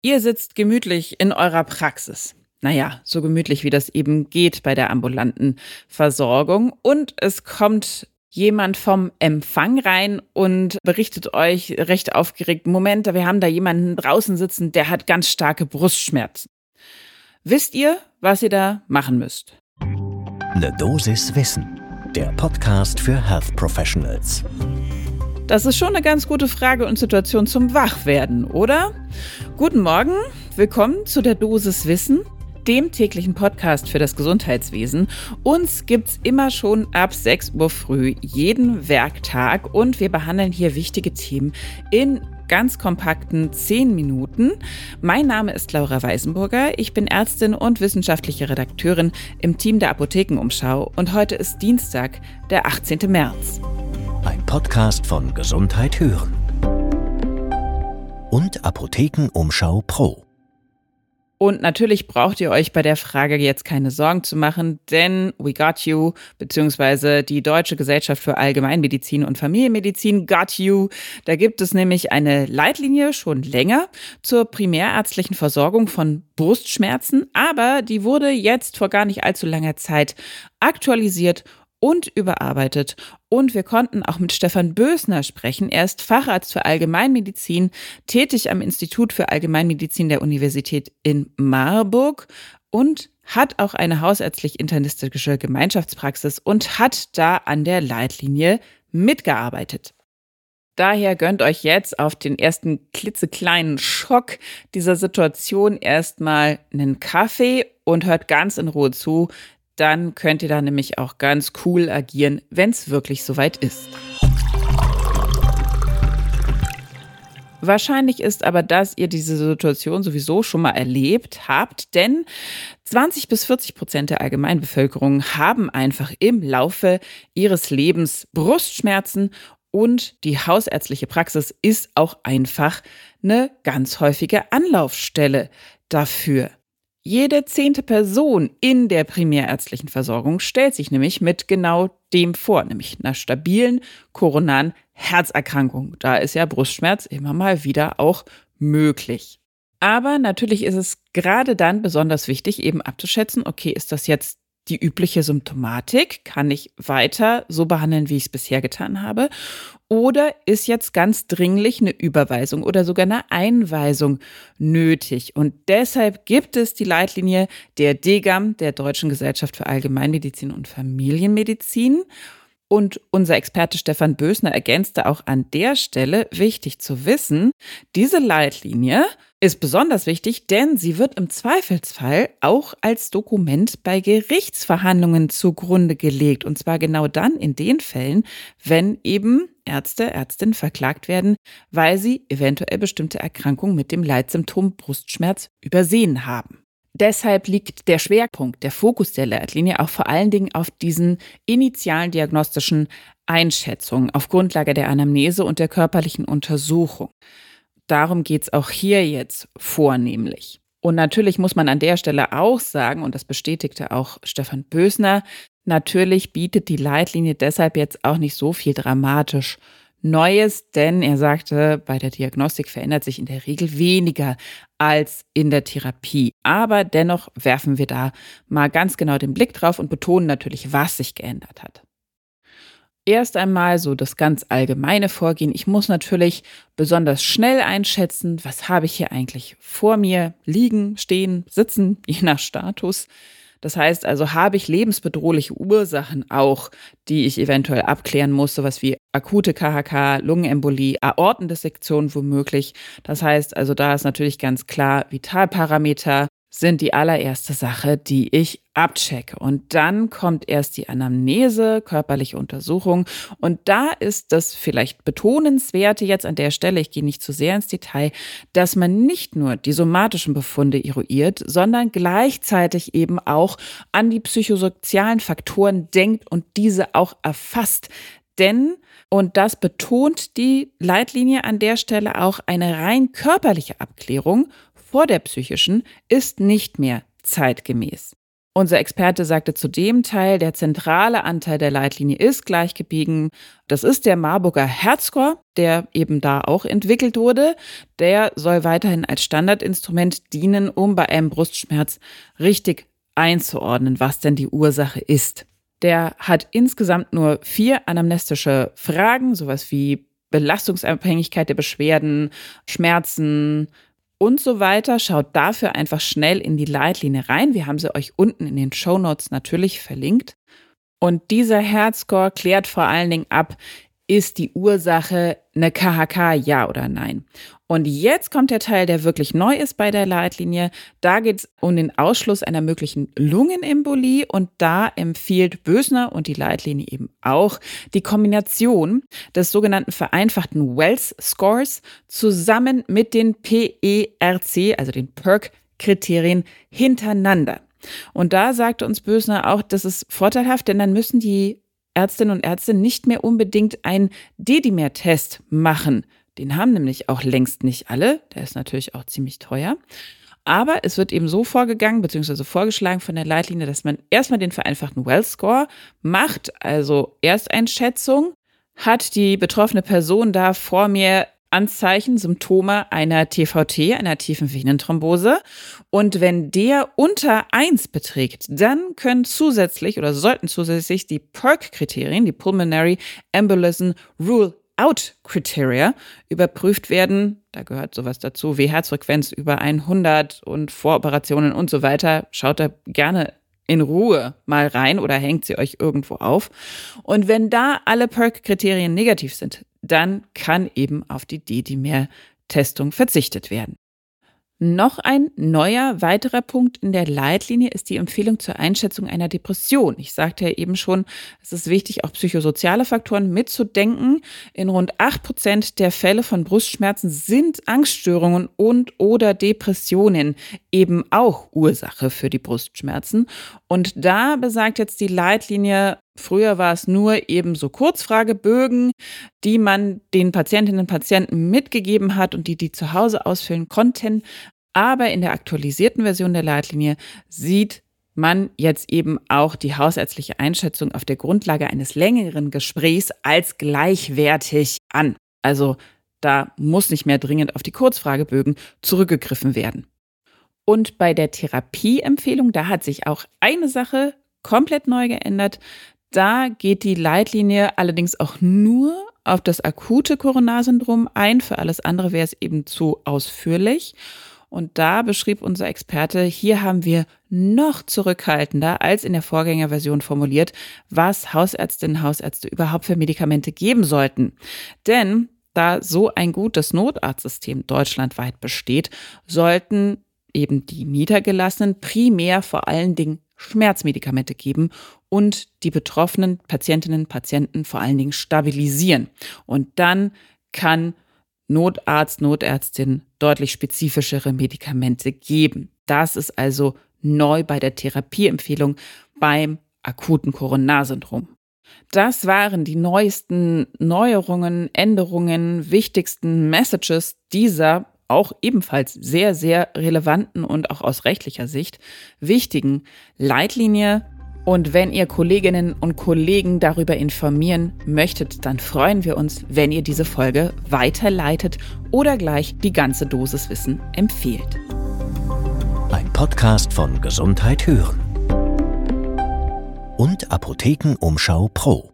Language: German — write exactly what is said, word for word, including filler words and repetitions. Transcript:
Ihr sitzt gemütlich in eurer Praxis. Naja, so gemütlich wie das eben geht bei der ambulanten Versorgung. Und es kommt jemand vom Empfang rein und berichtet euch recht aufgeregt: Moment, wir haben da jemanden draußen sitzen, der hat ganz starke Brustschmerzen. Wisst ihr, was ihr da machen müsst? Eine Dosis Wissen, der Podcast für Health Professionals. Das ist schon eine ganz gute Frage und Situation zum Wachwerden, oder? Guten Morgen, willkommen zu der Dosis Wissen, dem täglichen Podcast für das Gesundheitswesen. Uns gibt's immer schon ab sechs Uhr früh, jeden Werktag, und wir behandeln hier wichtige Themen in ganz kompakten zehn Minuten. Mein Name ist Laura Weisenburger, ich bin Ärztin und wissenschaftliche Redakteurin im Team der Apothekenumschau und heute ist Dienstag, der achtzehnten März. Ein Podcast von Gesundheit hören und Apothekenumschau Pro. Und natürlich braucht ihr euch bei der Frage jetzt keine Sorgen zu machen, denn we got you, beziehungsweise die Deutsche Gesellschaft für Allgemeinmedizin und Familienmedizin got you. Da gibt es nämlich eine Leitlinie schon länger zur primärärztlichen Versorgung von Brustschmerzen, aber die wurde jetzt vor gar nicht allzu langer Zeit aktualisiert und überarbeitet. Und wir konnten auch mit Stefan Bösner sprechen. Er ist Facharzt für Allgemeinmedizin, tätig am Institut für Allgemeinmedizin der Universität in Marburg und hat auch eine hausärztlich-internistische Gemeinschaftspraxis und hat da an der Leitlinie mitgearbeitet. Daher gönnt euch jetzt auf den ersten klitzekleinen Schock dieser Situation erstmal einen Kaffee und hört ganz in Ruhe zu. Dann könnt ihr da nämlich auch ganz cool agieren, wenn es wirklich soweit ist. Wahrscheinlich ist aber, dass ihr diese Situation sowieso schon mal erlebt habt, denn zwanzig bis vierzig Prozent der Allgemeinbevölkerung haben einfach im Laufe ihres Lebens Brustschmerzen und die hausärztliche Praxis ist auch einfach eine ganz häufige Anlaufstelle dafür. Jede zehnte Person in der primärärztlichen Versorgung stellt sich nämlich mit genau dem vor, nämlich einer stabilen koronaren Herzerkrankung. Da ist ja Brustschmerz immer mal wieder auch möglich. Aber natürlich ist es gerade dann besonders wichtig, eben abzuschätzen, okay, ist das jetzt die übliche Symptomatik? Kann ich weiter so behandeln, wie ich es bisher getan habe? Oder ist jetzt ganz dringlich eine Überweisung oder sogar eine Einweisung nötig? Und deshalb gibt es die Leitlinie der D G A M, der Deutschen Gesellschaft für Allgemeinmedizin und Familienmedizin. Und unser Experte Stefan Bösner ergänzte auch an der Stelle: wichtig zu wissen, diese Leitlinie ist besonders wichtig, denn sie wird im Zweifelsfall auch als Dokument bei Gerichtsverhandlungen zugrunde gelegt. Und zwar genau dann in den Fällen, wenn eben Ärzte, Ärztinnen verklagt werden, weil sie eventuell bestimmte Erkrankungen mit dem Leitsymptom Brustschmerz übersehen haben. Deshalb liegt der Schwerpunkt, der Fokus der Leitlinie auch vor allen Dingen auf diesen initialen diagnostischen Einschätzungen auf Grundlage der Anamnese und der körperlichen Untersuchung. Darum geht es auch hier jetzt vornehmlich. Und natürlich muss man an der Stelle auch sagen, und das bestätigte auch Stefan Bösner, natürlich bietet die Leitlinie deshalb jetzt auch nicht so viel dramatisch Neues, denn er sagte, bei der Diagnostik verändert sich in der Regel weniger als in der Therapie. Aber dennoch werfen wir da mal ganz genau den Blick drauf und betonen natürlich, was sich geändert hat. Erst einmal so das ganz allgemeine Vorgehen. Ich muss natürlich besonders schnell einschätzen, was habe ich hier eigentlich vor mir liegen, stehen, sitzen, je nach Status. Das heißt also, habe ich lebensbedrohliche Ursachen auch, die ich eventuell abklären muss, sowas wie akute K H K, Lungenembolie, Aortendissektion womöglich. Das heißt also, da ist natürlich ganz klar, Vitalparameter sind die allererste Sache, die ich abchecke. Und dann kommt erst die Anamnese, körperliche Untersuchung. Und da ist das vielleicht Betonenswerte jetzt an der Stelle, ich gehe nicht zu sehr ins Detail, dass man nicht nur die somatischen Befunde eruiert, sondern gleichzeitig eben auch an die psychosozialen Faktoren denkt und diese auch erfasst. Denn, und das betont die Leitlinie an der Stelle auch, eine rein körperliche Abklärung vor der psychischen ist nicht mehr zeitgemäß. Unser Experte sagte zu dem Teil, der zentrale Anteil der Leitlinie ist gleich geblieben. Das ist der Marburger Herzscore, der eben da auch entwickelt wurde. Der soll weiterhin als Standardinstrument dienen, um bei einem Brustschmerz richtig einzuordnen, was denn die Ursache ist. Der hat insgesamt nur vier anamnestische Fragen, sowas wie Belastungsabhängigkeit der Beschwerden, Schmerzen und so weiter. Schaut dafür einfach schnell in die Leitlinie rein. Wir haben sie euch unten in den Shownotes natürlich verlinkt. Und dieser Herzscore klärt vor allen Dingen ab, ist die Ursache eine K H K, ja oder nein? Und jetzt kommt der Teil, der wirklich neu ist bei der Leitlinie. Da geht es um den Ausschluss einer möglichen Lungenembolie und da empfiehlt Bösner und die Leitlinie eben auch die Kombination des sogenannten vereinfachten Wells-Scores zusammen mit den P E R C, also den P E R C-Kriterien, hintereinander. Und da sagte uns Bösner auch, das ist vorteilhaft, denn dann müssen die Ärztinnen und Ärzte nicht mehr unbedingt einen Dedimer-Test machen. Den haben nämlich auch längst nicht alle. Der ist natürlich auch ziemlich teuer. Aber es wird eben so vorgegangen, beziehungsweise vorgeschlagen von der Leitlinie, dass man erstmal den vereinfachten Wells-Score macht, also Ersteinschätzung. Hat die betroffene Person da vor mir Anzeichen, Symptome einer T V T, einer tiefen Venenthrombose. Und wenn der unter eins beträgt, dann können zusätzlich oder sollten zusätzlich die P E R C-Kriterien, die Pulmonary Embolism Rule-Out-Criteria, überprüft werden. Da gehört sowas dazu wie Herzfrequenz über hundert und Voroperationen und so weiter. Schaut da gerne in Ruhe mal rein oder hängt sie euch irgendwo auf. Und wenn da alle P E R C-Kriterien negativ sind, dann kann eben auf die Dedimer-Testung verzichtet werden. Noch ein neuer weiterer Punkt in der Leitlinie ist die Empfehlung zur Einschätzung einer Depression. Ich sagte ja eben schon, es ist wichtig, auch psychosoziale Faktoren mitzudenken. In rund acht Prozent der Fälle von Brustschmerzen sind Angststörungen und oder Depressionen eben auch Ursache für die Brustschmerzen. Und da besagt jetzt die Leitlinie, früher war es nur eben so Kurzfragebögen, die man den Patientinnen und Patienten mitgegeben hat und die die zu Hause ausfüllen konnten. Aber in der aktualisierten Version der Leitlinie sieht man jetzt eben auch die hausärztliche Einschätzung auf der Grundlage eines längeren Gesprächs als gleichwertig an. Also da muss nicht mehr dringend auf die Kurzfragebögen zurückgegriffen werden. Und bei der Therapieempfehlung, da hat sich auch eine Sache komplett neu geändert. Da geht die Leitlinie allerdings auch nur auf das akute Coronarsyndrom ein. Für alles andere wäre es eben zu ausführlich. Und da beschrieb unser Experte, hier haben wir noch zurückhaltender als in der Vorgängerversion formuliert, was Hausärztinnen und Hausärzte überhaupt für Medikamente geben sollten. Denn da so ein gutes Notarztsystem deutschlandweit besteht, sollten eben die Niedergelassenen primär vor allen Dingen Schmerzmedikamente geben und die betroffenen Patientinnen und Patienten vor allen Dingen stabilisieren. Und dann kann Notarzt, Notärztin deutlich spezifischere Medikamente geben. Das ist also neu bei der Therapieempfehlung beim akuten Coronarsyndrom. Das waren die neuesten Neuerungen, Änderungen, wichtigsten Messages dieser auch ebenfalls sehr, sehr relevanten und auch aus rechtlicher Sicht wichtigen Leitlinie. Und wenn ihr Kolleginnen und Kollegen darüber informieren möchtet, dann freuen wir uns, wenn ihr diese Folge weiterleitet oder gleich die ganze Dosis Wissen empfehlt. Ein Podcast von Gesundheit hören und Apothekenumschau Pro.